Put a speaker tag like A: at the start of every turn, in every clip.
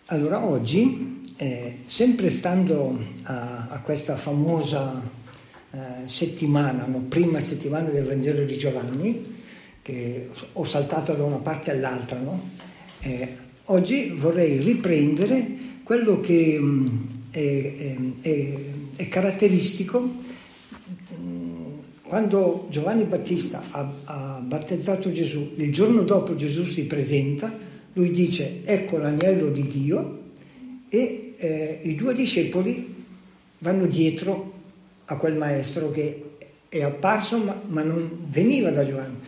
A: Allora oggi, sempre stando a questa famosa settimana, prima settimana del Vangelo di Giovanni, che ho saltato da una parte all'altra, oggi vorrei riprendere quello che è caratteristico quando Giovanni Battista ha battezzato Gesù. Il giorno dopo Gesù si presenta, lui dice: ecco l'agnello di Dio, e i due discepoli vanno dietro a quel maestro che è apparso ma non veniva da Giovanni,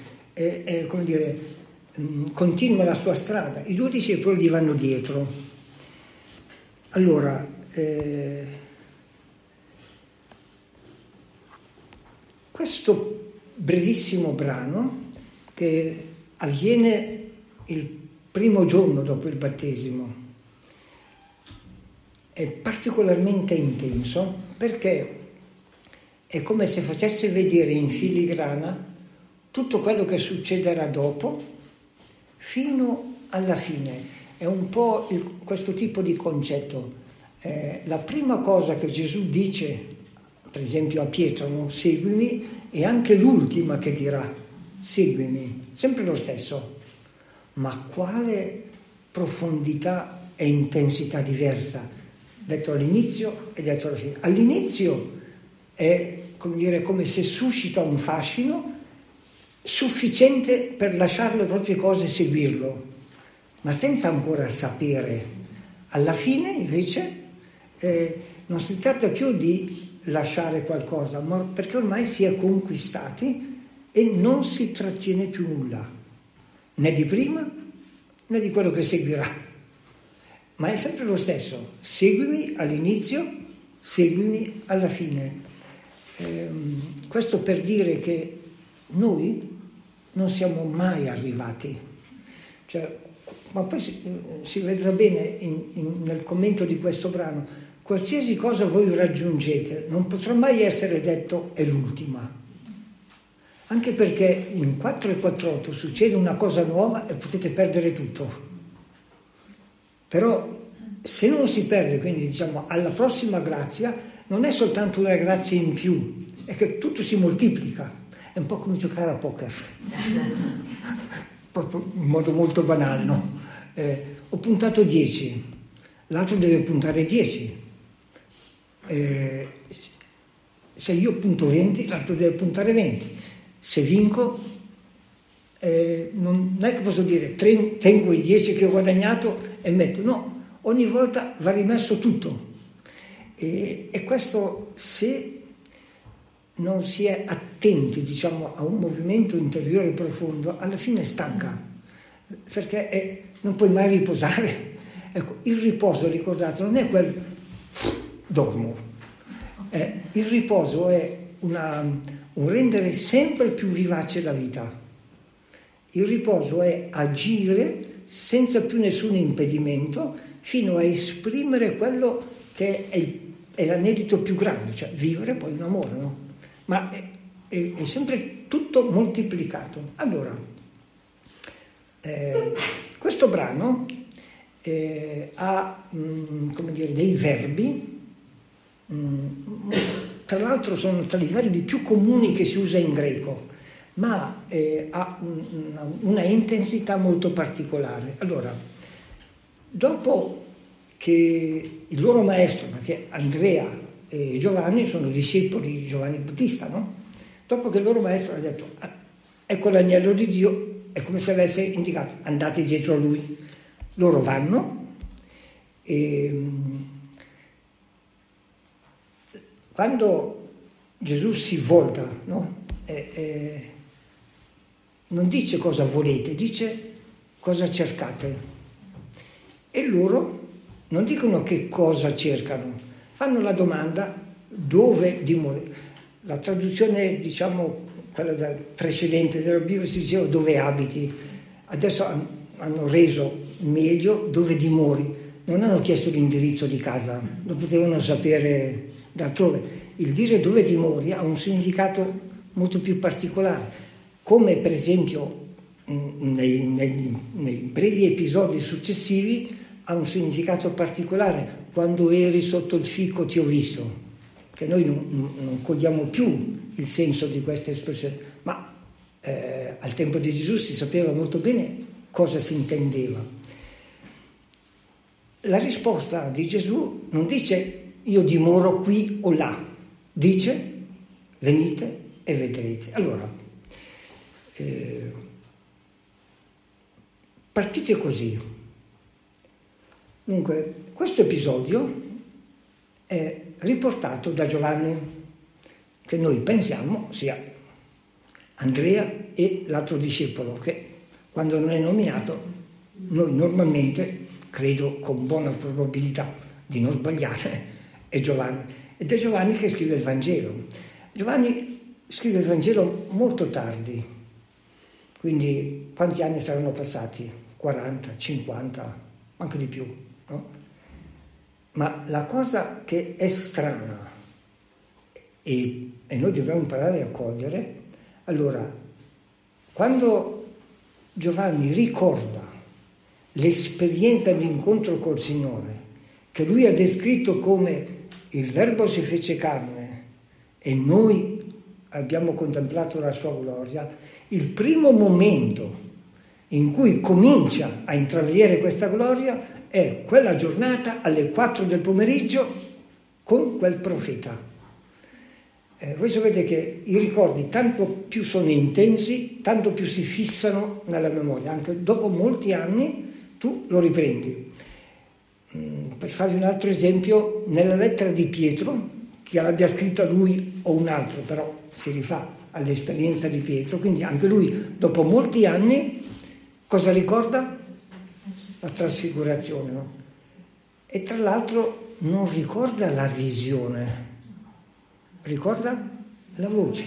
A: continua la sua strada. I due discepoli gli vanno dietro. Allora, questo brevissimo brano, che avviene il primo giorno dopo il battesimo, è particolarmente intenso perché è come se facesse vedere in filigrana tutto quello che succederà dopo fino alla fine. È un po' questo tipo di concetto. La prima cosa che Gesù dice, per esempio a Pietro, no? Seguimi, e anche l'ultima che dirà, seguimi, sempre lo stesso. Ma quale profondità e intensità diversa, detto all'inizio e detto alla fine. All'inizio è come se suscita un fascino sufficiente per lasciare le proprie cose e seguirlo, ma senza ancora sapere. Alla fine invece non si tratta più di lasciare qualcosa, ma perché ormai si è conquistati e non si trattiene più nulla, né di prima né di quello che seguirà, ma è sempre lo stesso: seguimi all'inizio, seguimi alla fine. Questo per dire che noi non siamo mai arrivati, ma poi si vedrà bene nel commento di questo brano. Qualsiasi cosa voi raggiungete non potrà mai essere detto è l'ultima, anche perché in 4 e 4/8 succede una cosa nuova e potete perdere tutto. Però se non si perde, quindi alla prossima grazia, non è soltanto una grazia in più, è che tutto si moltiplica. È un po' come giocare a poker, proprio in modo molto banale, no? Ho puntato 10, l'altro deve puntare 10. Se io punto 20, l'altro deve puntare 20. Se vinco, non è che posso dire tengo i 10 che ho guadagnato e metto, no, ogni volta va rimesso tutto. E questo, se non si è attenti a un movimento interiore profondo, alla fine stanca, perché non puoi mai riposare. Ecco, il riposo, ricordate, non è quel dormo, il riposo è un rendere sempre più vivace la vita. Il riposo è agire senza più nessun impedimento fino a esprimere quello che è l'anelito più grande, cioè vivere poi un amore, no? Ma è sempre tutto moltiplicato. Allora, questo brano ha dei verbi, tra l'altro sono tra i verbi più comuni che si usa in greco, ma ha una intensità molto particolare. Allora, dopo che il loro maestro, perché Andrea e Giovanni sono discepoli di Giovanni Battista, no? Dopo che il loro maestro ha detto ecco l'agnello di Dio, è come se avesse indicato andate dietro a lui. Loro vanno e quando Gesù si volta, no? Non dice cosa volete, dice cosa cercate. E loro non dicono che cosa cercano, fanno la domanda dove dimori. La traduzione, quella precedente della Bibbia, si diceva dove abiti. Adesso hanno reso meglio dove dimori. Non hanno chiesto l'indirizzo di casa, lo potevano sapere d'altrove. Il dire dove dimori ha un significato molto più particolare, come per esempio nei brevi episodi successivi ha un significato particolare. Quando eri sotto il fico ti ho visto, che noi non cogliamo più il senso di questa espressione, ma al tempo di Gesù si sapeva molto bene cosa si intendeva. La risposta di Gesù non dice io dimoro qui o là, dice venite e vedrete. Allora, partite così. Dunque, questo episodio è riportato da Giovanni, che noi pensiamo sia Andrea e l'altro discepolo, che quando non è nominato noi normalmente, credo con buona probabilità di non sbagliare, è Giovanni. Ed è Giovanni che scrive il Vangelo. Giovanni scrive il Vangelo molto tardi, quindi quanti anni saranno passati? 40, 50, anche di più, no? Ma la cosa che è strana e noi dobbiamo imparare a cogliere, allora, quando Giovanni ricorda l'esperienza di incontro col Signore, che lui ha descritto come il Verbo si fece carne e noi abbiamo contemplato la sua gloria, il primo momento in cui comincia a intravedere questa gloria è quella giornata alle 4 del pomeriggio con quel profeta. Voi sapete che i ricordi tanto più sono intensi, tanto più si fissano nella memoria, anche dopo molti anni tu lo riprendi. Per farvi un altro esempio, nella lettera di Pietro, che l'abbia scritta lui o un altro, però si rifà all'esperienza di Pietro, quindi anche lui dopo molti anni cosa ricorda? La trasfigurazione, no? E tra l'altro non ricorda la visione, ricorda la voce.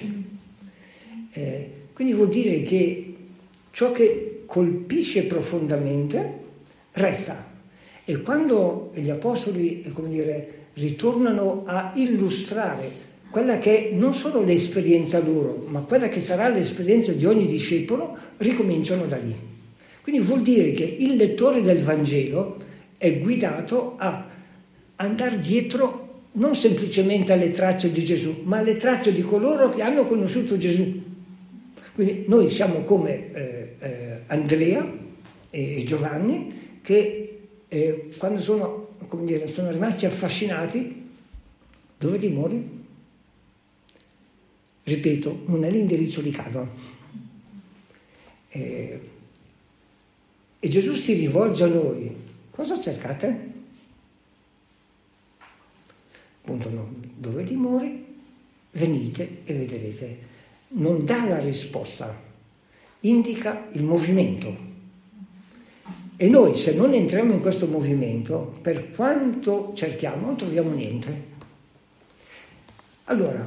A: Quindi vuol dire che ciò che colpisce profondamente resta. E quando gli apostoli, ritornano a illustrare quella che è non solo l'esperienza loro, ma quella che sarà l'esperienza di ogni discepolo, ricominciano da lì. Quindi vuol dire che il lettore del Vangelo è guidato a andare dietro non semplicemente alle tracce di Gesù, ma alle tracce di coloro che hanno conosciuto Gesù. Quindi noi siamo come Andrea e Giovanni che quando sono rimasti affascinati, dove dimori? Ripeto, non è l'indirizzo di casa. E Gesù si rivolge a noi. Cosa cercate? Appunto no. Dove dimori? Venite e vedrete. Non dà la risposta, indica il movimento. E noi, se non entriamo in questo movimento, per quanto cerchiamo, non troviamo niente. Allora,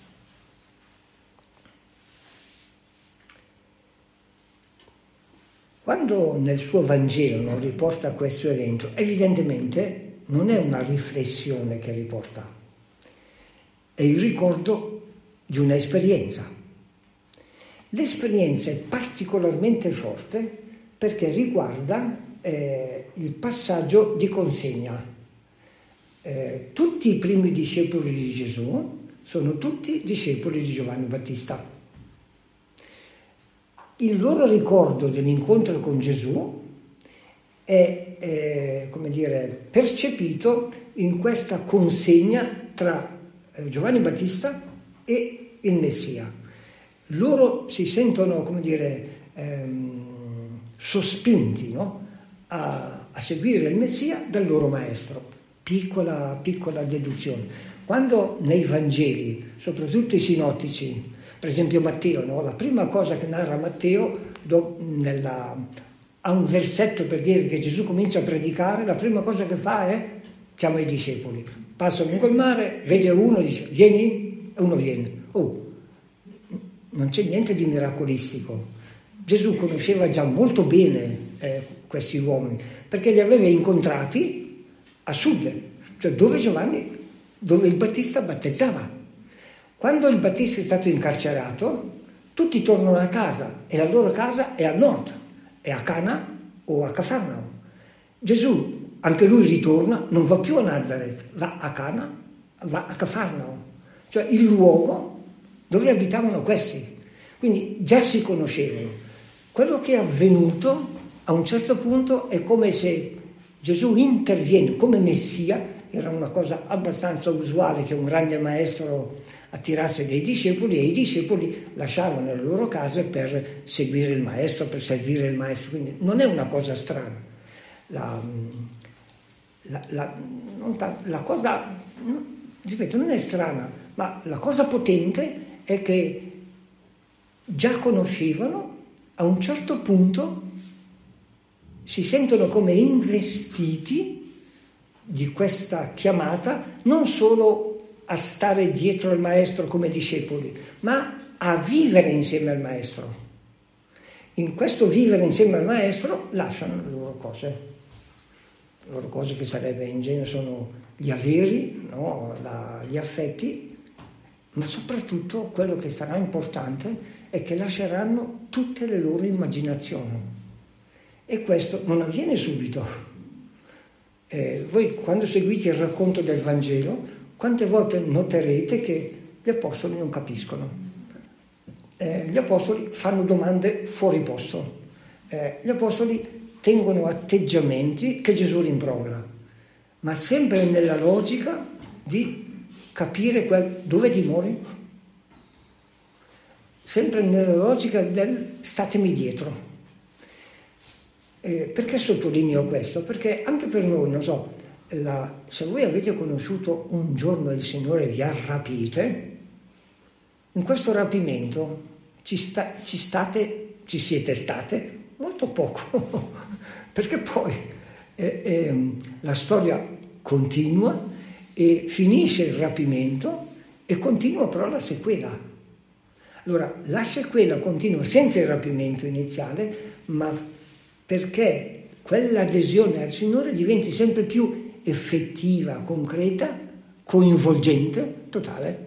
A: quando nel suo Vangelo non riporta questo evento, evidentemente non è una riflessione che riporta, è il ricordo di un'esperienza. L'esperienza è particolarmente forte perché riguarda il passaggio di consegna. Tutti i primi discepoli di Gesù sono tutti discepoli di Giovanni Battista. Il loro ricordo dell'incontro con Gesù è percepito in questa consegna tra Giovanni Battista e il Messia. Loro si sentono, sospinti, no? a seguire il Messia dal loro maestro. Piccola deduzione. Quando nei Vangeli, soprattutto i sinottici, per esempio Matteo, no? La prima cosa che narra Matteo ha un versetto per dire che Gesù comincia a predicare, la prima cosa che fa è chiama i discepoli. Passano in quel mare, vede uno, dice vieni, e uno viene. Non c'è niente di miracolistico. Gesù conosceva già molto bene questi uomini, perché li aveva incontrati a sud, cioè dove il Battista battezzava. Quando il Battista è stato incarcerato, tutti tornano a casa e la loro casa è a nord, è a Cana o a Cafarnao. Gesù, anche lui ritorna, non va più a Nazareth, va a Cana, va a Cafarnao, cioè il luogo dove abitavano questi. Quindi già si conoscevano. Quello che è avvenuto a un certo punto è come se Gesù interviene come Messia. Era una cosa abbastanza usuale che un grande maestro attirasse dei discepoli, e i discepoli lasciavano le loro case per seguire il maestro, per servire il maestro. Quindi non è una cosa strana. La cosa, ripeto, non è strana, ma la cosa potente è che già conoscevano, a un certo punto si sentono come investiti di questa chiamata, non solo a stare dietro al maestro come discepoli, ma a vivere insieme al maestro. In questo vivere insieme al maestro lasciano le loro cose che sarebbe in genere sono gli averi, no? Gli affetti, ma soprattutto quello che sarà importante è che lasceranno tutte le loro immaginazioni. E questo non avviene subito. Voi quando seguite il racconto del Vangelo, quante volte noterete che gli apostoli non capiscono. Gli apostoli fanno domande fuori posto. Gli apostoli tengono atteggiamenti che Gesù rimprovera, ma sempre nella logica di capire dove dimori, sempre nella logica del statemi dietro. Perché sottolineo questo? Perché anche per noi, non so, se voi avete conosciuto un giorno il Signore vi ha rapite, in questo rapimento ci siete state molto poco, perché poi la storia continua e finisce il rapimento e continua però la sequela. Allora, la sequela continua senza il rapimento iniziale, ma perché quell'adesione al Signore diventi sempre più effettiva, concreta, coinvolgente, totale.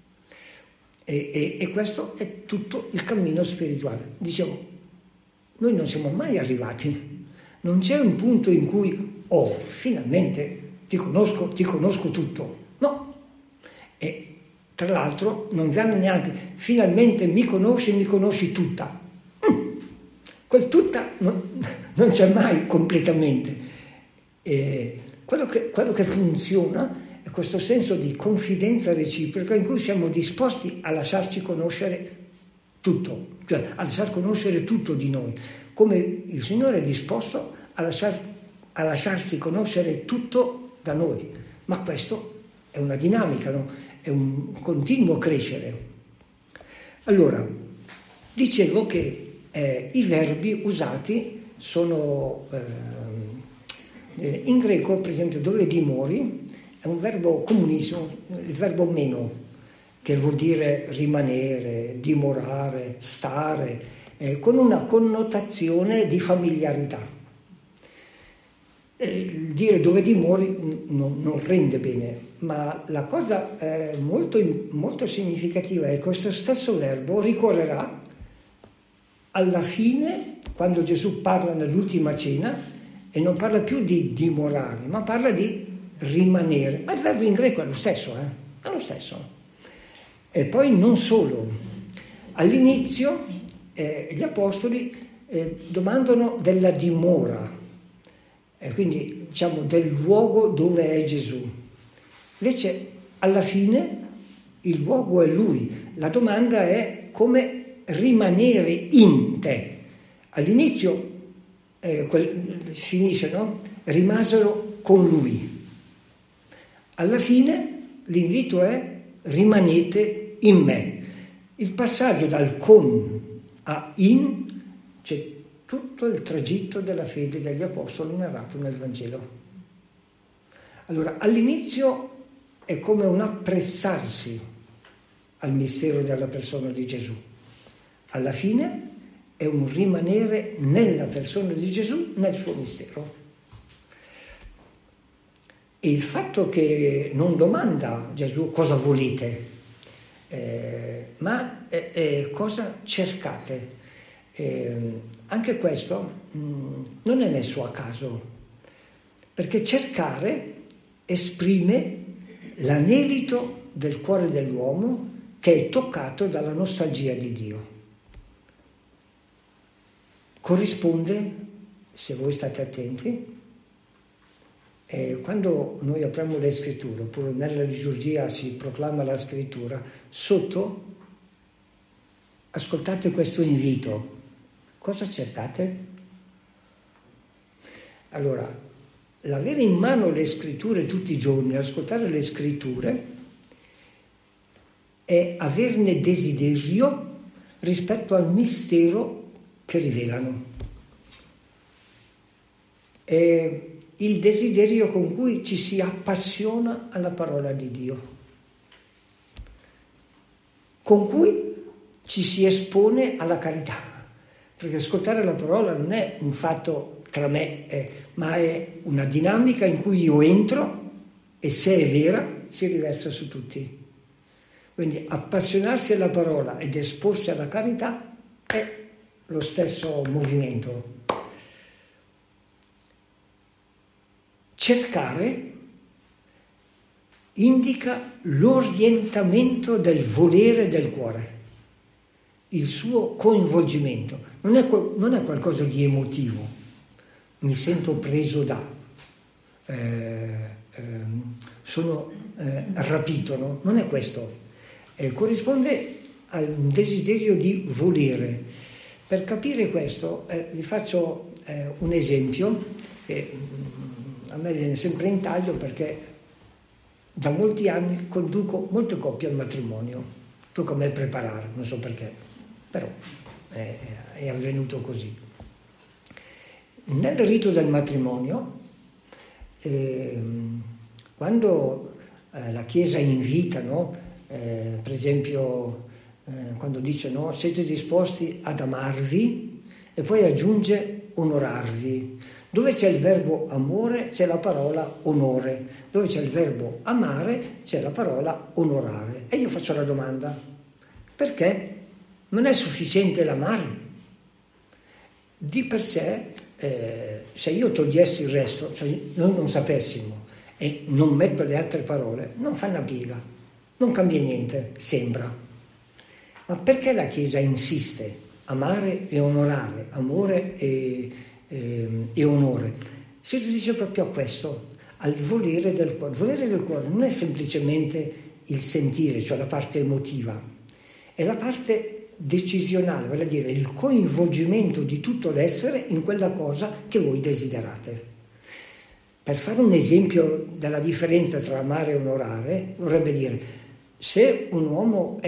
A: E questo è tutto il cammino spirituale. Dicevo, noi non siamo mai arrivati, non c'è un punto in cui finalmente ti conosco tutto. No. E tra l'altro non danno neanche finalmente mi conosci tutta. Quel tutta non c'è mai completamente. Quello che funziona è questo senso di confidenza reciproca in cui siamo disposti a lasciarci conoscere tutto, cioè a lasciar conoscere tutto di noi, come il Signore è disposto a lasciarsi conoscere tutto da noi. Ma questo è una dinamica, no? È un continuo crescere. Allora, dicevo che i verbi usati sono in greco, per esempio, dove dimori è un verbo comunissimo, il verbo meno, che vuol dire rimanere, dimorare, stare, con una connotazione di familiarità. Il dire dove dimori non rende bene, ma la cosa molto, molto significativa è che questo stesso verbo ricorrerà alla fine, quando Gesù parla nell'ultima cena, e non parla più di dimorare, ma parla di rimanere. Ma il verbo in greco è lo stesso, è lo stesso. E poi non solo. All'inizio gli apostoli domandano della dimora, quindi diciamo del luogo dove è Gesù. Invece alla fine il luogo è Lui. La domanda è come rimanere in te. All'inizio finisce, no? Rimasero con Lui. Alla fine l'invito è rimanete in me. Il passaggio dal con a in, c'è tutto il tragitto della fede degli apostoli narrato nel Vangelo. Allora, all'inizio è come un apprezzarsi al mistero della persona di Gesù. Alla fine è un rimanere nella persona di Gesù, nel suo mistero. E il fatto che non domanda Gesù cosa volete, ma cosa cercate. Anche questo non è messo a caso. perché cercare esprime l'anelito del cuore dell'uomo che è toccato dalla nostalgia di Dio. Corrisponde, se voi state attenti, quando noi apriamo le scritture, oppure nella liturgia si proclama la scrittura, sotto ascoltate questo invito. Cosa cercate? Allora, l'avere in mano le scritture tutti i giorni, ascoltare le scritture, è averne desiderio rispetto al mistero che rivelano. È il desiderio con cui ci si appassiona alla parola di Dio, con cui ci si espone alla carità, perché ascoltare la parola non è un fatto tra me, ma è una dinamica in cui io entro e se è vera si riversa su tutti. Quindi appassionarsi alla parola ed esporsi alla carità è lo stesso movimento. Cercare indica l'orientamento del volere del cuore, il suo coinvolgimento. Non è qualcosa di emotivo, mi sento preso da, sono rapito, no? Non è questo. Corrisponde al desiderio di volere. Per capire questo vi faccio un esempio che a me viene sempre in taglio perché da molti anni conduco molte coppie al matrimonio, tocca a me preparare, non so perché, però è avvenuto così. Nel rito del matrimonio, quando la Chiesa invita, no? Per esempio quando dice no, siete disposti ad amarvi e poi aggiunge onorarvi. Dove c'è il verbo amore c'è la parola onore, dove c'è il verbo amare c'è la parola onorare. E io faccio la domanda, perché non è sufficiente l'amare? Di per sé, se io togliessi il resto, cioè noi non sapessimo e non metto le altre parole, non fa una piega, non cambia niente, sembra. Ma perché la Chiesa insiste? Amare e onorare, amore e onore. Si riduce proprio a questo, al volere del cuore. Il volere del cuore non è semplicemente il sentire, cioè la parte emotiva, è la parte decisionale, vale a dire il coinvolgimento di tutto l'essere in quella cosa che voi desiderate. Per fare un esempio della differenza tra amare e onorare, vorrebbe dire, se un uomo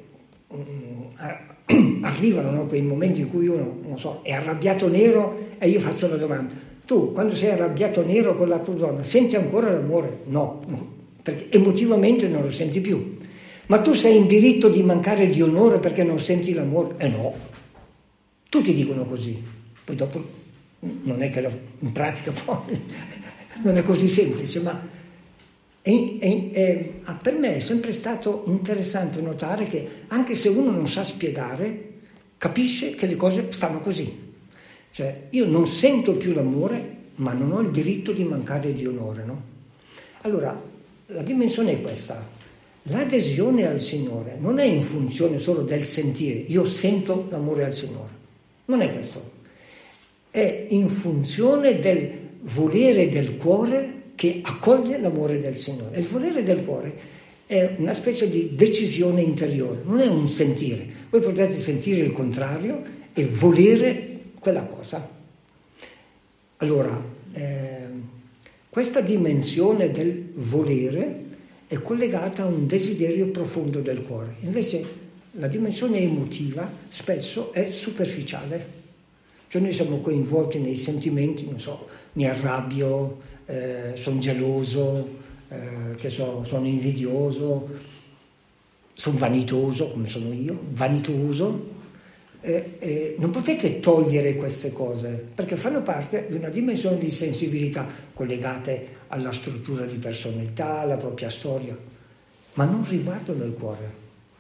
A: arrivano, no, quei momenti in cui uno, non so, è arrabbiato nero e io faccio la domanda, tu quando sei arrabbiato nero con la tua donna senti ancora l'amore? No, perché emotivamente non lo senti più. Ma tu sei in diritto di mancare di onore perché non senti l'amore? No, tutti dicono così, poi dopo non è che in pratica poi non è così semplice, ma per me è sempre stato interessante notare che anche se uno non sa spiegare, capisce che le cose stanno così. Cioè, io non sento più l'amore, ma non ho il diritto di mancare di onore, no? Allora, la dimensione è questa. L'adesione al Signore non è in funzione solo del sentire, io sento l'amore al Signore. Non è questo. È in funzione del volere del cuore che accoglie l'amore del Signore. Il volere del cuore è una specie di decisione interiore, non è un sentire. Voi potete sentire il contrario e volere quella cosa. Allora, questa dimensione del volere è collegata a un desiderio profondo del cuore. Invece la dimensione emotiva spesso è superficiale. Cioè noi siamo coinvolti nei sentimenti, non so, mi arrabbio, sono geloso, sono invidioso, sono vanitoso, come sono io, vanitoso. Non potete togliere queste cose, perché fanno parte di una dimensione di sensibilità collegate alla struttura di personalità, alla propria storia, ma non riguardano il cuore.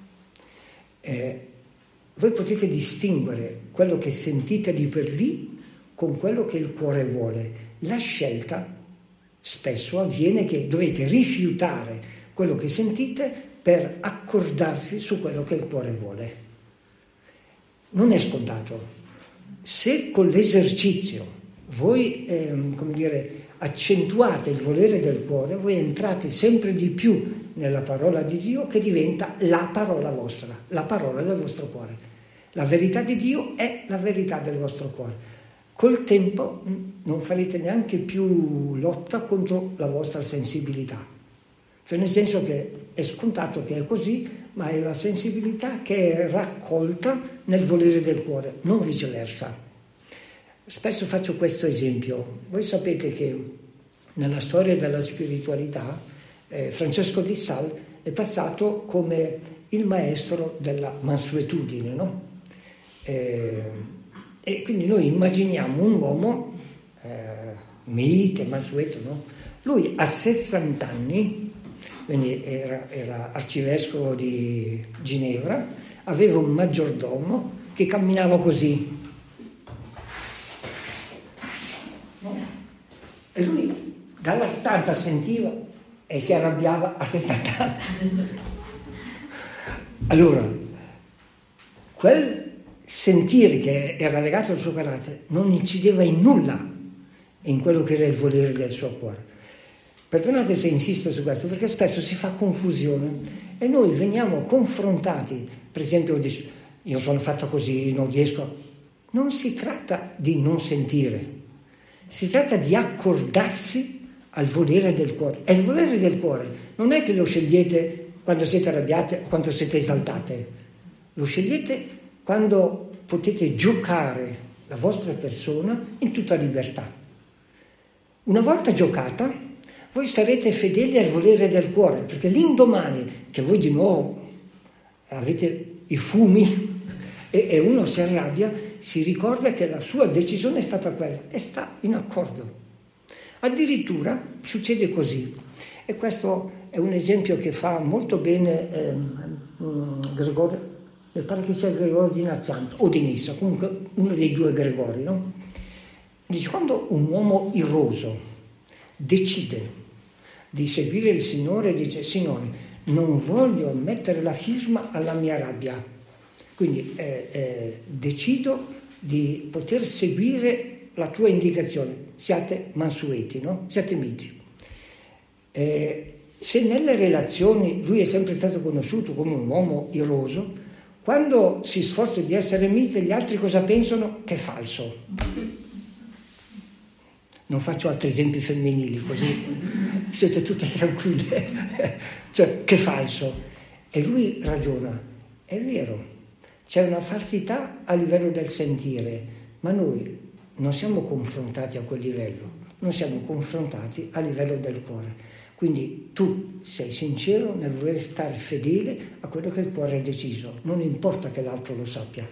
A: Voi potete distinguere quello che sentite lì per lì con quello che il cuore vuole. La scelta spesso avviene che dovete rifiutare quello che sentite per accordarvi su quello che il cuore vuole. Non è scontato. Se con l'esercizio voi, accentuate il volere del cuore, voi entrate sempre di più nella parola di Dio, che diventa la parola vostra, la parola del vostro cuore. La verità di Dio è la verità del vostro cuore. Col tempo non farete neanche più lotta contro la vostra sensibilità. Cioè, nel senso che è scontato che è così, ma è la sensibilità che è raccolta nel volere del cuore, non viceversa. Spesso faccio questo esempio. Voi sapete che nella storia della spiritualità Francesco di Sales è passato come il maestro della mansuetudine, no? E quindi noi immaginiamo un uomo mite, mansueto, no? Lui a 60 anni, quindi era arcivescovo di Ginevra, aveva un maggiordomo che camminava così. E lui dalla stanza sentiva e si arrabbiava a 60 anni. Allora, quel sentire che era legato al suo carattere non incideva in nulla in quello che era il volere del suo cuore. Perdonate se insisto su questo, perché spesso si fa confusione e noi veniamo confrontati, per esempio, io sono fatto così, non riesco. Non si tratta di non sentire, si tratta di accordarsi al volere del cuore. E il volere del cuore non è che lo scegliete quando siete arrabbiate o quando siete esaltate, lo scegliete quando potete giocare la vostra persona in tutta libertà. Una volta giocata, voi sarete fedeli al volere del cuore, perché l'indomani che voi di nuovo avete i fumi e uno si arrabbia, si ricorda che la sua decisione è stata quella e sta in accordo. Addirittura succede così, e questo è un esempio che fa molto bene Gregorio, mi pare che sia Gregorio di Nazianzo o di Nissa, comunque uno dei due Gregori, no? Dice, quando un uomo iroso decide di seguire il Signore, dice, Signore, non voglio mettere la firma alla mia rabbia, quindi decido di poter seguire la tua indicazione, siate mansueti, no? Siate miti. Se nelle relazioni lui è sempre stato conosciuto come un uomo iroso, quando si sforza di essere mite, gli altri cosa pensano? Che è falso. Non faccio altri esempi femminili, così siete tutte tranquille. Cioè, che falso. E lui ragiona, è vero, c'è una falsità a livello del sentire, ma noi non siamo confrontati a quel livello, non siamo confrontati a livello del cuore. Quindi tu sei sincero nel voler stare fedele a quello che il cuore ha deciso, non importa che l'altro lo sappia.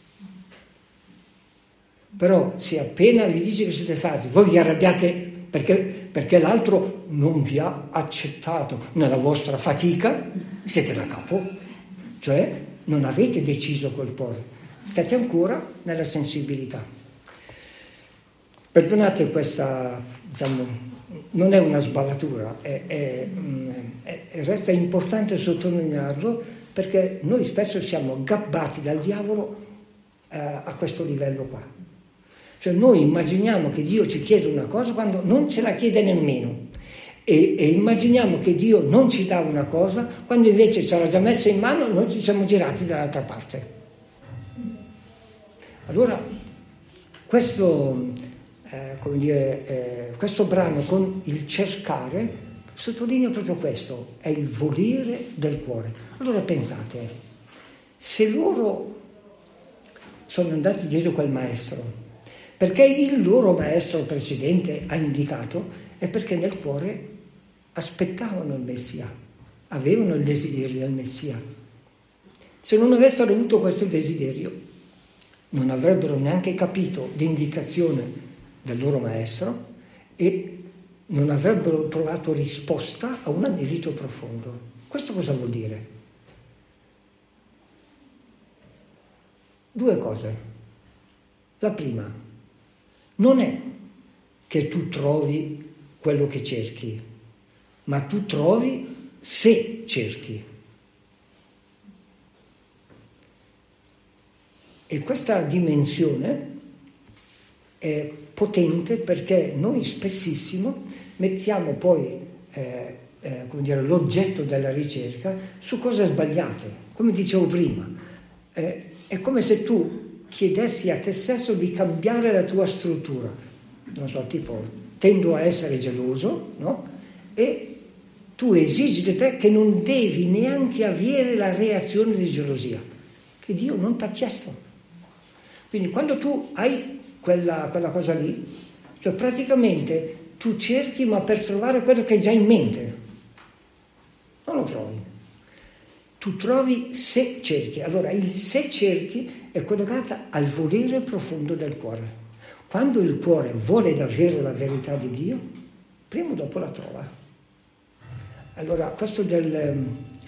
A: Però se appena vi dice che siete fatti, voi vi arrabbiate perché l'altro non vi ha accettato nella vostra fatica, siete da capo, cioè non avete deciso col cuore, state ancora nella sensibilità. Perdonate questa, non è una sbavatura, resta importante sottolinearlo, perché noi spesso siamo gabbati dal diavolo a questo livello qua. Cioè noi immaginiamo che Dio ci chiede una cosa quando non ce la chiede nemmeno, e immaginiamo che Dio non ci dà una cosa quando invece ce l'ha già messa in mano e noi ci siamo girati dall'altra parte. Allora questo questo brano con il cercare sottolinea proprio questo, è il volere del cuore. Allora pensate, se loro sono andati dietro quel maestro perché il loro maestro precedente ha indicato, è perché nel cuore aspettavano il Messia, avevano il desiderio del Messia. Se non avessero avuto questo desiderio, non avrebbero neanche capito l'indicazione del loro maestro e non avrebbero trovato risposta a un anelito profondo. Questo cosa vuol dire? Due cose. La prima, non è che tu trovi quello che cerchi, ma tu trovi se cerchi. E questa dimensione è potente perché noi spessissimo mettiamo poi l'oggetto della ricerca su cose sbagliate. Come dicevo prima, è come se tu chiedessi a te stesso di cambiare la tua struttura. Non so, tipo, tendo a essere geloso, no? E tu esigi da te che non devi neanche avere la reazione di gelosia, che Dio non ti ha chiesto. Quindi quando tu hai quella cosa lì, cioè praticamente tu cerchi ma per trovare quello che hai già in mente, non lo trovi. Tu trovi se cerchi. Allora il se cerchi è collegata al volere profondo del cuore. Quando il cuore vuole davvero la verità di Dio, prima o dopo la trova. Allora questo del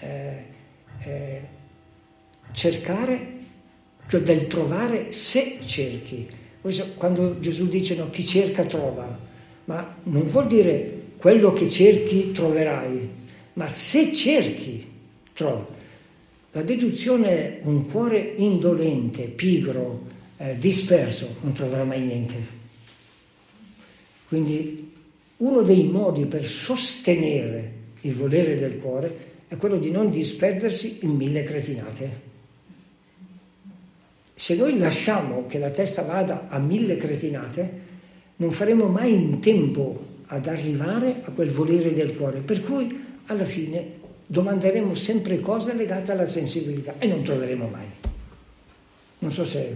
A: cercare, cioè del trovare se cerchi. Quando Gesù dice no, chi cerca trova, ma non vuol dire quello che cerchi troverai, ma se cerchi trovi. La deduzione è un cuore indolente, pigro, disperso, non troverà mai niente. Quindi uno dei modi per sostenere il volere del cuore è quello di non disperdersi in 1000 cretinate. Se noi lasciamo che la testa vada a 1000 cretinate, non faremo mai in tempo ad arrivare a quel volere del cuore, per cui alla fine domanderemo sempre cose legate alla sensibilità e non troveremo mai. Non so se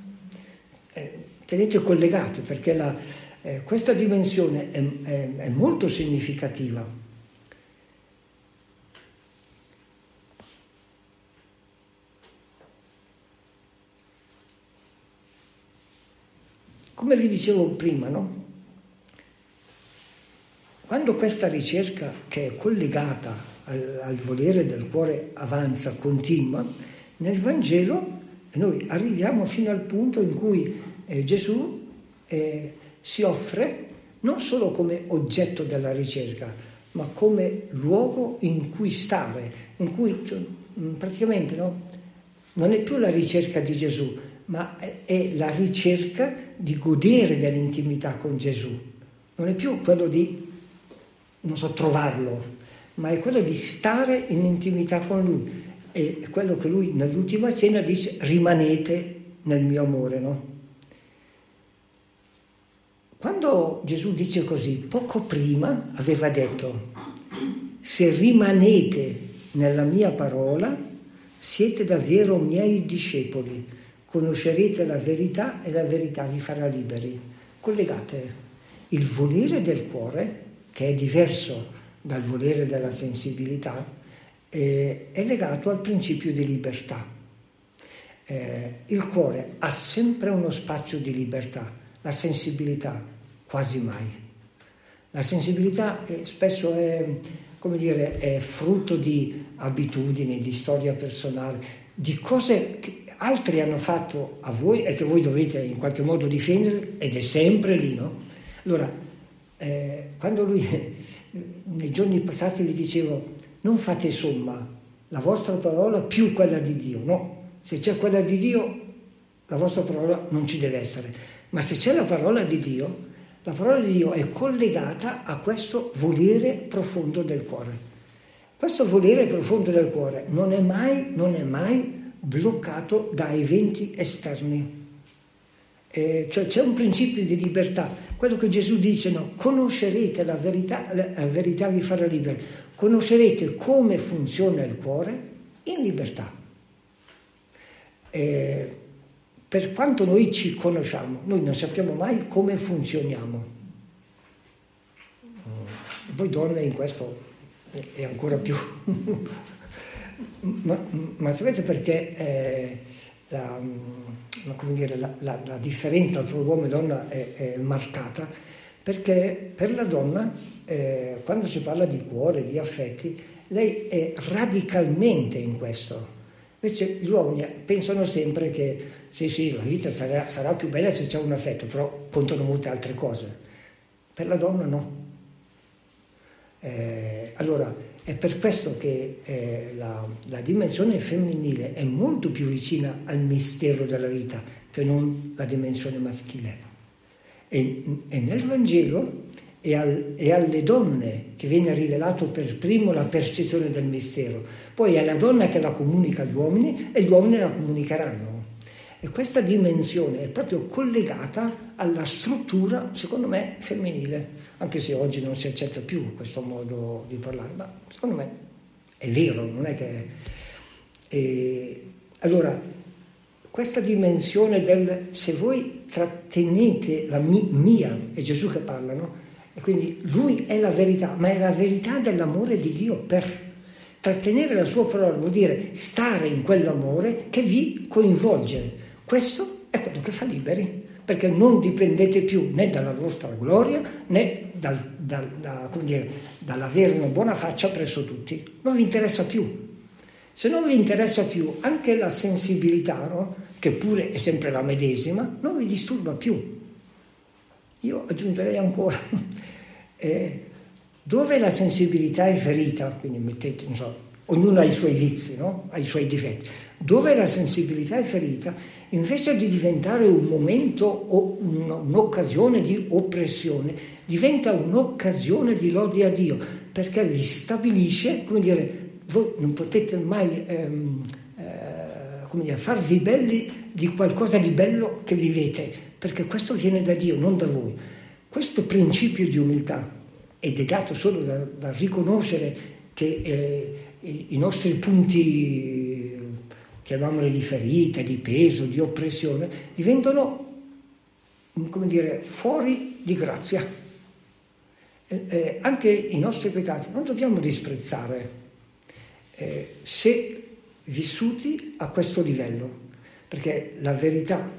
A: tenete collegati, perché questa dimensione è molto significativa. Come vi dicevo prima, no? Quando questa ricerca, che è collegata al volere del cuore, avanza, continua, nel Vangelo noi arriviamo fino al punto in cui Gesù si offre non solo come oggetto della ricerca, ma come luogo in cui stare, in cui cioè, praticamente no, non è più la ricerca di Gesù, ma è la ricerca di godere dell'intimità con Gesù. Non è più quello di, non so, trovarlo, ma è quello di stare in intimità con Lui. È quello che Lui nell'ultima cena dice: rimanete nel mio amore, no? Quando Gesù dice così, poco prima aveva detto: se rimanete nella mia parola, siete davvero miei discepoli. Conoscerete la verità e la verità vi farà liberi. Collegate il volere del cuore, che è diverso dal volere della sensibilità, è legato al principio di libertà. Il cuore ha sempre uno spazio di libertà, la sensibilità quasi mai. La sensibilità spesso è frutto di abitudini, di storia personale, di cose che altri hanno fatto a voi e che voi dovete in qualche modo difendere, ed è sempre lì, no? Allora, quando lui nei giorni passati vi dicevo: non fate somma, la vostra parola più quella di Dio, no? Se c'è quella di Dio, la vostra parola non ci deve essere, ma se c'è la parola di Dio è collegata a questo volere profondo del cuore. Questo volere profondo del cuore non è mai bloccato da eventi esterni. Cioè c'è un principio di libertà, quello che Gesù dice, no? Conoscerete la verità vi farà liberi. Conoscerete come funziona il cuore in libertà. Per quanto noi ci conosciamo, noi non sappiamo mai come funzioniamo. Voi donne in questo è ancora più. ma sapete perché la differenza tra uomo e donna è marcata? Perché per la donna, quando si parla di cuore, di affetti, lei è radicalmente in questo. Invece gli uomini pensano sempre che sì, la vita sarà più bella se c'è un affetto, però contano molte altre cose. Per la donna no. Allora, è per questo che la dimensione femminile è molto più vicina al mistero della vita che non la dimensione maschile. E nel Vangelo è alle donne che viene rivelato per primo la percezione del mistero, poi è la donna che la comunica agli uomini e gli uomini la comunicheranno. E questa dimensione è proprio collegata alla struttura, secondo me, femminile, anche se oggi non si accetta più questo modo di parlare, ma secondo me è vero, non è che... allora, questa dimensione del se voi trattenete la mia, è Gesù che parla, no? E quindi lui è la verità, ma è la verità dell'amore di Dio per trattenere la sua parola, vuol dire stare in quell'amore che vi coinvolge. Questo è quello che fa liberi, perché non dipendete più né dalla vostra gloria né dall'avere una buona faccia presso tutti. Non vi interessa più. Se non vi interessa più anche la sensibilità, no? Che pure è sempre la medesima, non vi disturba più. Io aggiungerei ancora, dove la sensibilità è ferita, quindi mettete, non so, ognuno ha i suoi vizi, no? Ha i suoi difetti. Dove la sensibilità è ferita, invece di diventare un momento o un'occasione di oppressione, diventa un'occasione di lode a Dio, perché vi stabilisce, come dire, voi non potete mai farvi belli di qualcosa di bello che vivete, perché questo viene da Dio, non da voi. Questo principio di umiltà è dato solo da riconoscere che i nostri punti, chiamiamoli di ferita, di peso, di oppressione, diventano, come dire, fuori di grazia. Anche i nostri peccati non dobbiamo disprezzare se vissuti a questo livello, perché la verità,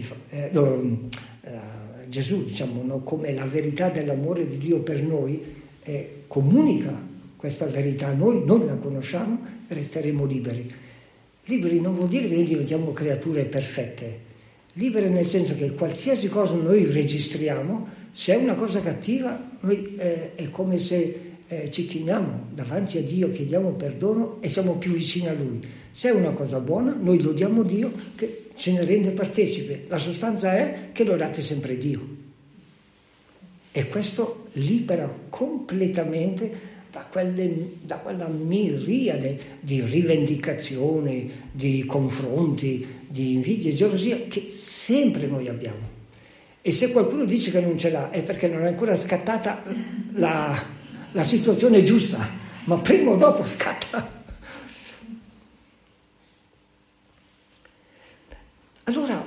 A: Gesù, diciamo, no, come la verità dell'amore di Dio per noi, comunica questa verità, noi non la conosciamo e resteremo liberi. Liberi non vuol dire che noi diventiamo creature perfette, liberi nel senso che qualsiasi cosa noi registriamo, se è una cosa cattiva, noi è come se ci chiniamo davanti a Dio, chiediamo perdono e siamo più vicini a Lui. Se è una cosa buona, noi lodiamo Dio che ce ne rende partecipe. La sostanza è che lodate sempre Dio. E questo libera completamente da quella miriade di rivendicazioni, di confronti, di invidia e gelosia che sempre noi abbiamo. E se qualcuno dice che non ce l'ha è perché non è ancora scattata la situazione giusta, ma prima o dopo scatta. Allora,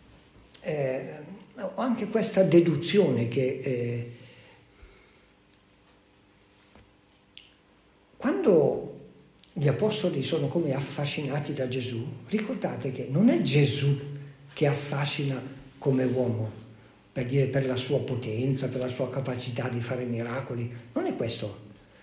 A: ho anche questa deduzione che quando gli apostoli sono come affascinati da Gesù, ricordate che non è Gesù che affascina come uomo, per dire per la sua potenza, per la sua capacità di fare miracoli, non è questo.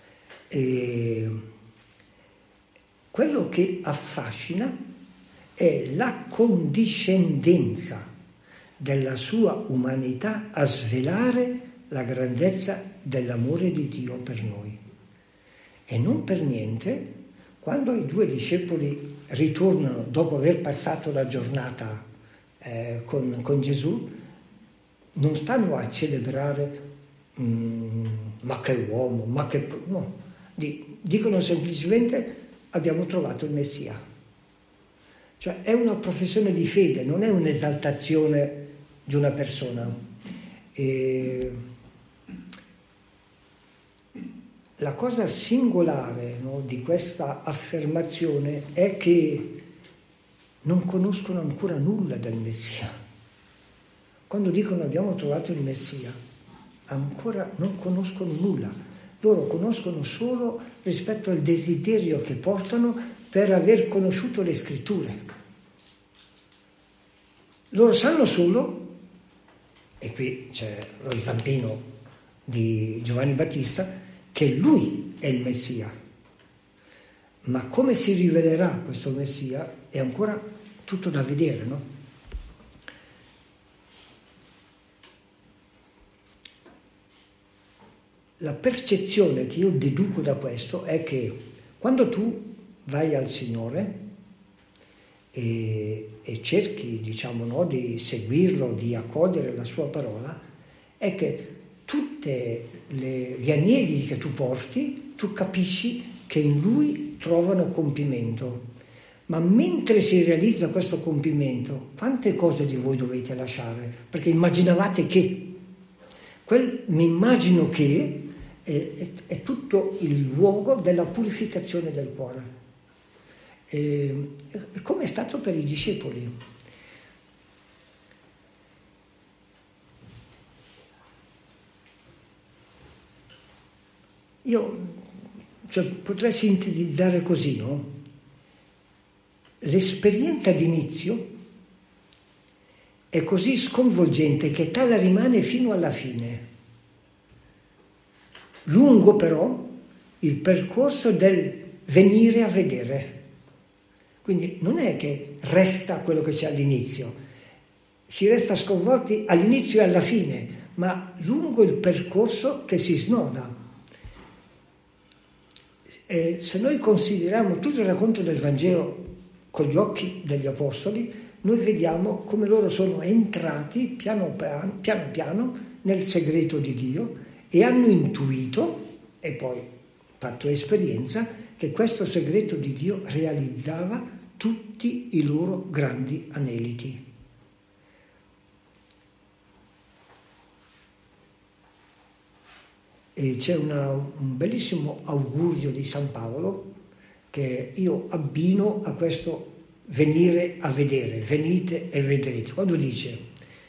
A: Quello che affascina è la condiscendenza della sua umanità a svelare la grandezza dell'amore di Dio per noi. E non per niente, quando i due discepoli ritornano dopo aver passato la giornata con Gesù, non stanno a celebrare ma che uomo, ma che... no, dicono semplicemente abbiamo trovato il Messia. Cioè è una professione di fede, non è un'esaltazione di una persona. La cosa singolare, no, di questa affermazione è che non conoscono ancora nulla del Messia. Quando dicono abbiamo trovato il Messia, ancora non conoscono nulla. Loro conoscono solo rispetto al desiderio che portano per aver conosciuto le Scritture. Loro sanno solo, e qui c'è lo zampino di Giovanni Battista, che lui è il Messia. Ma come si rivelerà questo Messia è ancora tutto da vedere, no? la percezione che io deduco da questo è che quando tu vai al Signore e cerchi, diciamo, no, di seguirlo, di accogliere la sua parola, è che tutti gli agnelli che tu porti, tu capisci che in lui trovano compimento. Ma mentre si realizza questo compimento, quante cose di voi dovete lasciare? Perché immaginavate che. Mi immagino che è tutto il luogo della purificazione del cuore. Come è stato per i discepoli. Potrei sintetizzare così, no? L'esperienza d'inizio è così sconvolgente che tale rimane fino alla fine. Lungo però il percorso del venire a vedere. Quindi non è che resta quello che c'è all'inizio, si resta sconvolti all'inizio e alla fine, ma lungo il percorso che si snoda. Se noi consideriamo tutto il racconto del Vangelo con gli occhi degli Apostoli, noi vediamo come loro sono entrati piano piano nel segreto di Dio e hanno intuito, e poi fatto esperienza, che questo segreto di Dio realizzava tutti i loro grandi aneliti. E c'è un bellissimo augurio di San Paolo che io abbino a questo venire a vedere, venite e vedrete. Quando dice,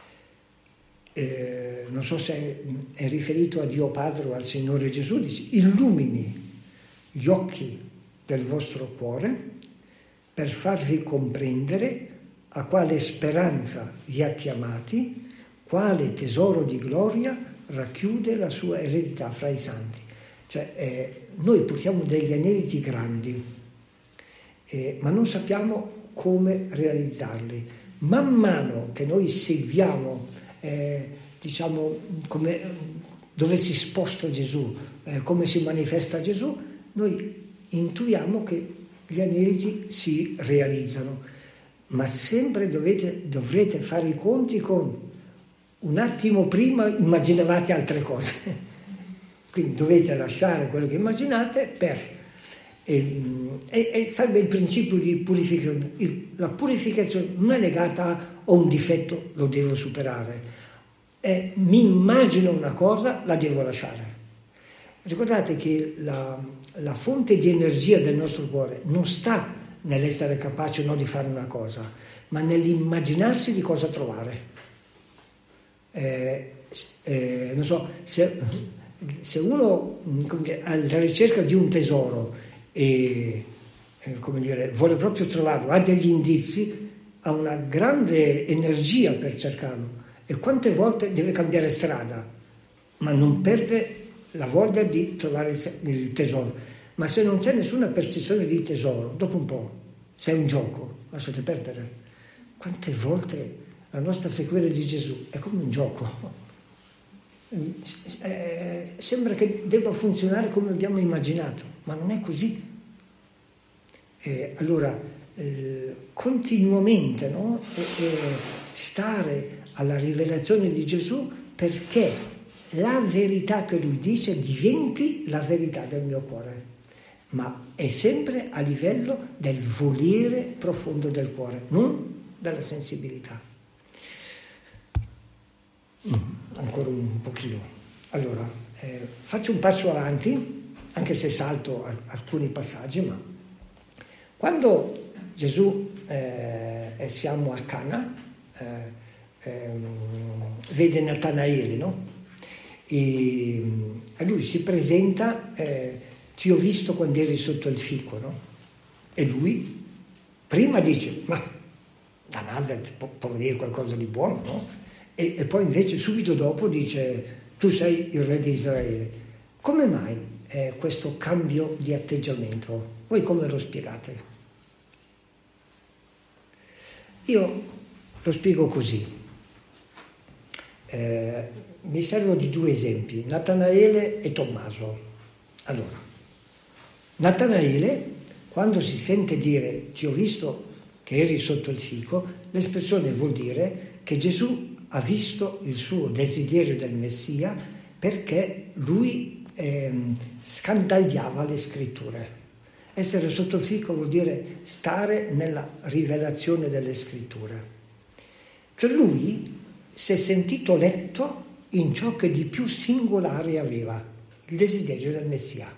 A: non so se è riferito a Dio Padre o al Signore Gesù, dice: illumini gli occhi del vostro cuore per farvi comprendere a quale speranza vi ha chiamati, quale tesoro di gloria racchiude la sua eredità fra i santi. Cioè, noi portiamo degli aneliti grandi, ma non sappiamo come realizzarli. Man mano che noi seguiamo, diciamo, dove si sposta Gesù, come si manifesta Gesù, noi intuiamo che gli aneliti si realizzano. Ma sempre dovrete fare i conti con un attimo prima immaginavate altre cose. Quindi dovete lasciare quello che immaginate e sarebbe il principio di purificazione. La purificazione non è legata a un difetto, lo devo superare. Mi immagino una cosa, la devo lasciare. Ricordate che la fonte di energia del nostro cuore non sta nell'essere capace o no di fare una cosa, ma nell'immaginarsi di cosa trovare. Non so, se uno è alla ricerca di un tesoro e vuole proprio trovarlo, ha degli indizi, ha una grande energia per cercarlo, e quante volte deve cambiare strada, ma non perde la voglia di trovare il tesoro. Ma se non c'è nessuna percezione di tesoro, dopo un po', se è un gioco, lasciate perdere. Quante volte la nostra seguire di Gesù è come un gioco. Sembra che debba funzionare come abbiamo immaginato, ma non è così. Allora, continuamente, no? Stare alla rivelazione di Gesù, perché la verità che lui dice diventi la verità del mio cuore, ma è sempre a livello del volere profondo del cuore, non della sensibilità. Ancora un pochino. Allora, faccio un passo avanti, anche se salto alcuni passaggi, ma quando Gesù, siamo a Cana, vede Natanaele, no? E a lui si presenta, ti ho visto quando eri sotto il fico, no? E lui prima dice, ma da Nazareth può dire qualcosa di buono, no? E poi invece subito dopo dice, tu sei il re di Israele. Come mai questo cambio di atteggiamento? Voi come lo spiegate? Io lo spiego così. mi servono di due esempi, Natanaele e Tommaso. Allora, Natanaele, quando si sente dire ti ho visto che eri sotto il fico, l'espressione vuol dire che Gesù ha visto il suo desiderio del Messia perché lui scandagliava le scritture. Essere sotto il fico vuol dire stare nella rivelazione delle scritture. Cioè lui si è sentito letto in ciò che di più singolare aveva, il desiderio del Messia.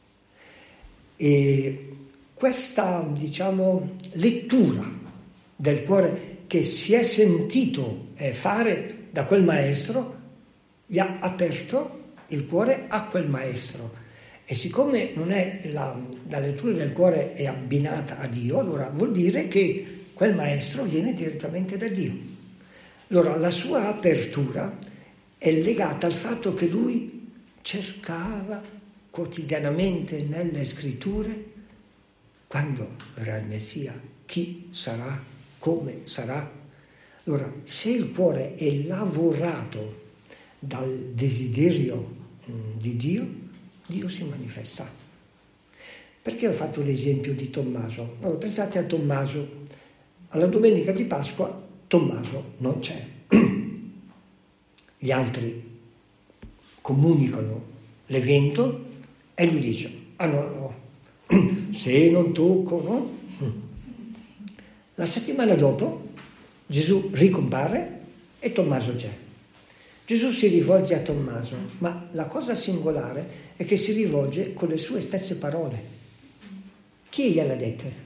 A: E questa, lettura del cuore che si è sentito fare da quel maestro gli ha aperto il cuore a quel maestro. E siccome non è la lettura del cuore è abbinata a Dio, allora vuol dire che quel maestro viene direttamente da Dio. Allora la sua apertura è legata al fatto che lui cercava quotidianamente nelle scritture, quando verrà il Messia, chi sarà, come sarà. Allora, se il cuore è lavorato dal desiderio di Dio, Dio si manifesta. Perché ho fatto l'esempio di Tommaso? Allora, pensate a Tommaso. Alla domenica di Pasqua Tommaso non c'è. Gli altri comunicano l'evento e lui dice, no, se non tocco, no? La settimana dopo Gesù ricompare e Tommaso c'è. Gesù si rivolge a Tommaso, ma la cosa singolare è che si rivolge con le sue stesse parole. Chi gliela dette?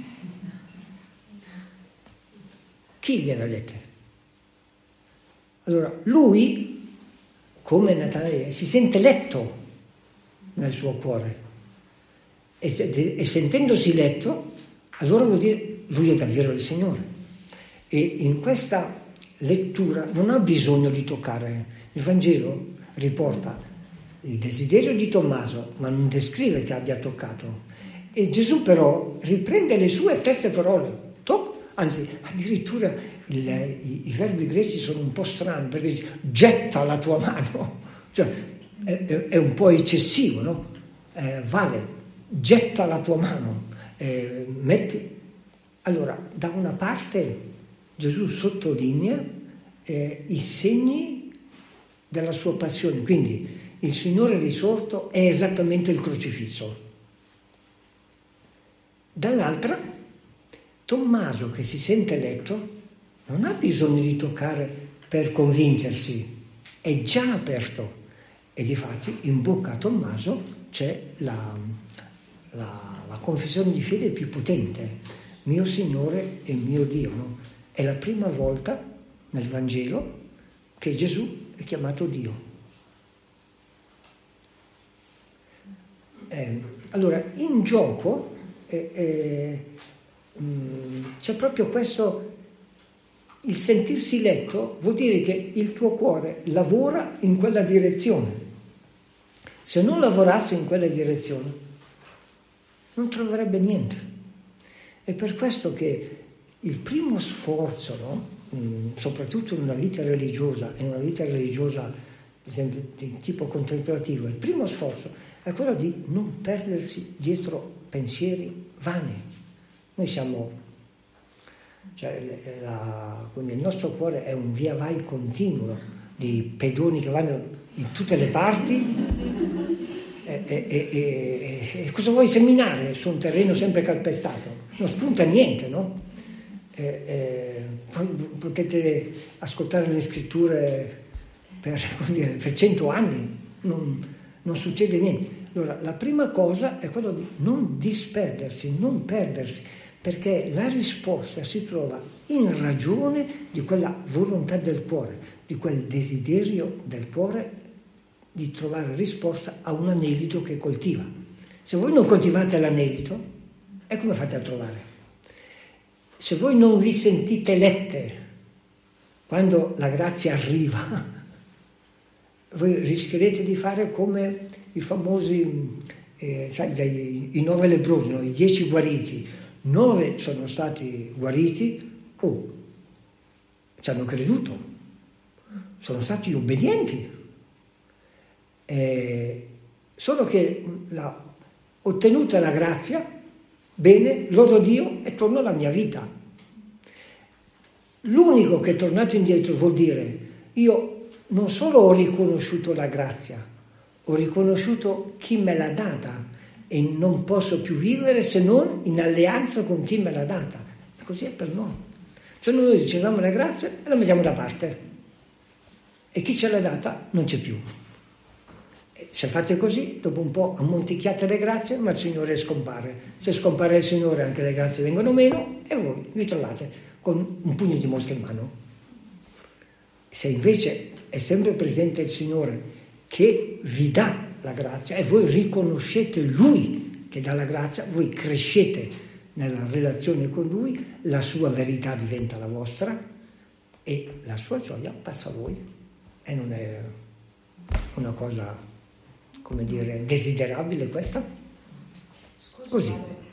A: Chi gliela dette? Allora, lui, come Natanaele, si sente letto nel suo cuore e sentendosi letto, allora vuol dire lui è davvero il Signore. E in questa lettura non ha bisogno di toccare. Il Vangelo riporta il desiderio di Tommaso, ma non descrive che abbia toccato. E Gesù però riprende le sue stesse parole. Anzi, addirittura i verbi greci sono un po' strani, perché dice, getta la tua mano. Cioè, è un po' eccessivo, no? Vale, getta la tua mano. Metti. Allora, da una parte Gesù sottolinea i segni della sua passione, quindi il Signore risorto è esattamente il crocifisso. Dall'altra, Tommaso, che si sente letto, non ha bisogno di toccare per convincersi, è già aperto. E difatti in bocca a Tommaso c'è la confessione di fede più potente, mio Signore e mio Dio, no? È la prima volta nel Vangelo che Gesù è chiamato Dio. Allora, in gioco c'è proprio questo, il sentirsi letto vuol dire che il tuo cuore lavora in quella direzione. Se non lavorasse in quella direzione non troverebbe niente. È per questo che il primo sforzo, no? Soprattutto in una vita religiosa, per esempio di tipo contemplativo, il primo sforzo è quello di non perdersi dietro pensieri vani. Noi siamo, quindi il nostro cuore è un via vai continuo di pedoni che vanno in tutte le parti e cosa vuoi seminare su un terreno sempre calpestato? Non spunta niente, no? Poi potete ascoltare le scritture per 100 anni, non succede niente. Allora, la prima cosa è quello di non disperdersi, non perdersi, perché la risposta si trova in ragione di quella volontà del cuore, di quel desiderio del cuore di trovare risposta a un anelito che coltiva. Se voi non coltivate l'anelito, e come fate a trovare? Se voi non vi sentite lette quando la grazia arriva, voi rischierete di fare come i famosi, i 9 lebbrosi, no? I 10 guariti. 9 sono stati guariti, ci hanno creduto. sono stati obbedienti. Solo che ottenuta la grazia, bene, lodo Dio e torno alla mia vita. L'unico che è tornato indietro vuol dire, io non solo ho riconosciuto la grazia, ho riconosciuto chi me l'ha data e non posso più vivere se non in alleanza con chi me l'ha data. E così è per noi. Cioè noi riceviamo la grazia e la mettiamo da parte. E chi ce l'ha data non c'è più. E se fate così, dopo un po' ammonticchiate le grazie, ma il Signore scompare. Se scompare il Signore anche le grazie vengono meno e voi vi trovate con un pugno di mosche in mano. Se invece è sempre presente il Signore che vi dà la grazia e voi riconoscete Lui che dà la grazia, voi crescete nella relazione con Lui, la sua verità diventa la vostra e la sua gioia passa a voi. E non è una cosa, come dire, desiderabile questa?
B: Scusi,
A: Così.